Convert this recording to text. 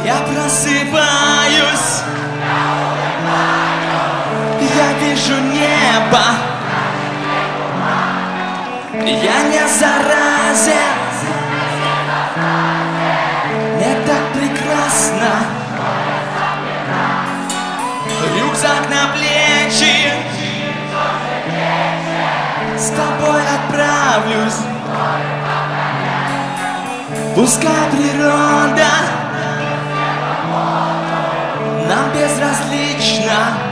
Я просыпаюсь, я вижу небо, я не заразен, мне так прекрасно. Рюкзак на плечи, с тобой отправлюсь. Пускай природа нам безразлична.